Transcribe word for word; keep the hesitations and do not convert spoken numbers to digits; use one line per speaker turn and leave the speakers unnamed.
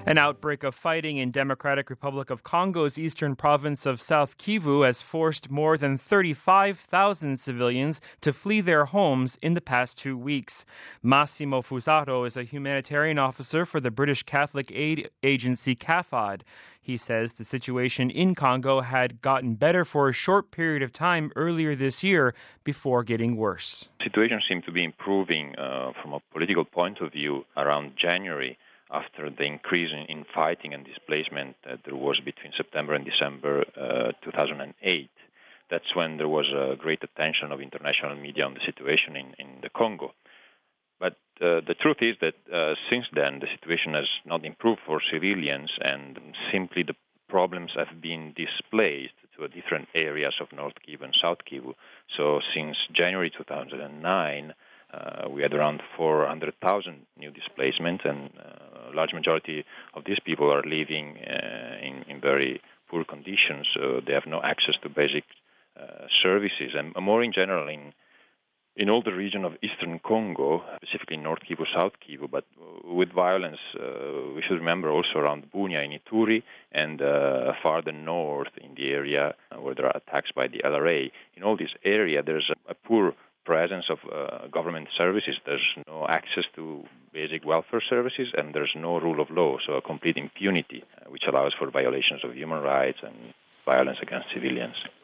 An outbreak of fighting in Democratic Republic of Congo's eastern province of South Kivu has forced more than thirty-five thousand civilians to flee their homes in the past two weeks. Massimo Fusaro is a humanitarian officer for the British Catholic aid agency C A F A D. He says the situation in Congo had gotten better for a short period of time earlier this year before getting worse.
The situation seemed to be improving uh, from a political point of view around January, after the increase in fighting and displacement that there was between September and December uh, two thousand eight. That's when there was a great attention of international media on the situation in, in the Congo. But uh, the truth is that uh, since then, the situation has not improved for civilians, and simply the problems have been displaced to different areas of North Kivu and South Kivu. So since January two thousand nine, Uh, we had around four hundred thousand new displacements, and uh, a large majority of these people are living uh, in, in very poor conditions. So they have no access to basic uh, services. And more in general, in in all the region of eastern Congo, specifically North Kivu, South Kivu, but with violence, uh, we should remember also around Bunia in Ituri and uh, farther north in the area where there are attacks by the L R A. In all this area, there's a, a poor presence of uh, government services. There's no access to basic welfare services, and there's no rule of law, so a complete impunity, uh, which allows for violations of human rights and violence against civilians.